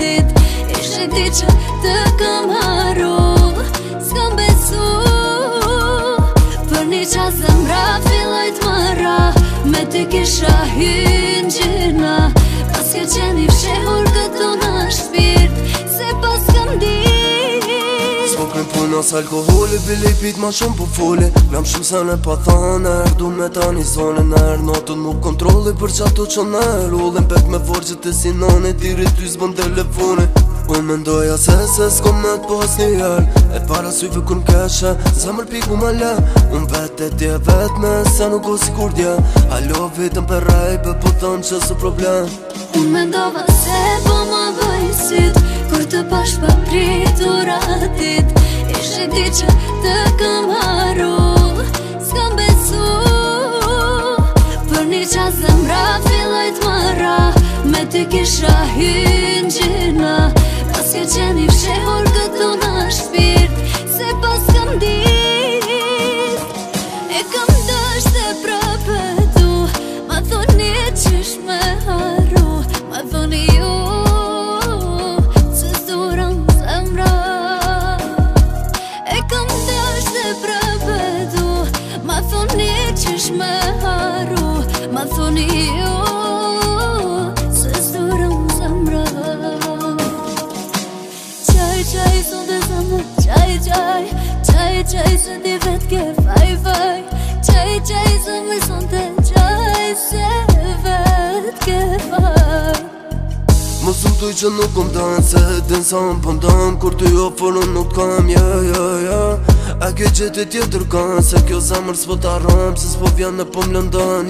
dit Ishe di që të kam haru S'kam besu Për një qas zemra filloj t'mara Me ty kisha hyn gjina Pas ke qeni fshehur këtu në shpirt Se pas kam dit S'po krem punas alkoholi, bili pit ma shumë po foli Lam shumë se ne pa thane, du me ta një zone nër Notën mu kontroli për qato që nër Ullin pek me forqet e sinone, tiri ty s'bën telefoni Unë mendoja se s'ko me t'pas një jel E para syve kun keshe, zemër piku ma le Unë vet e tje vet me se nuk o si kur dje Alo vitëm për rejbe, po tënë që së problem Unë mendova se po ma bëj syt Kur të pash pa pritur atit Ishe di që të kam haru S'kam besu Për një qas zemra filloj t'mara Me ty kisha hyn gjina Pas ke qeni fshehur këtu në shpirt Se pas kam dit E kam dësht e prapetu Ma thoni qysh me haru Ma thoni ju Se s'duram zemra E kam dësht e prapetu Ma thoni qysh me haru Ma thoni ju Se s'duram zemra Qaj son dhe zemra Qaj se di vet ke faj Qaj se me son të qaj se vet ke faj Mos më tuj që nuk kom dan Se din sa më pëndan Kur ty oforën nuk kam A ke gjeti tjetër kan Se kjo zemër s'po t'arram Se s'po vjen në po m'lëndan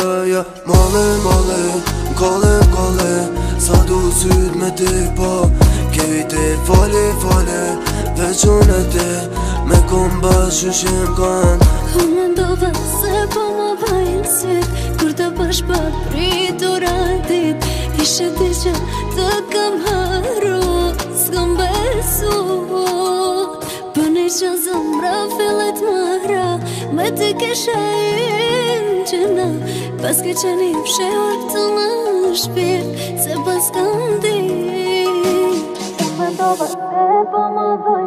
Male, kole Sa du syt me ti po Kejti fale Veç unë e ti Me kom bashu shem kan Unë mendova se po ma bajnë syt Kur të pash pa pritur atit Ishe ti që të kam haru S'kam besu Për një që zemra fillet mara Me ty kisha hyn gjina Pas ke qeni fshehur këtu në shpirt Se pas kam dit Unë mendova se po ma bajnë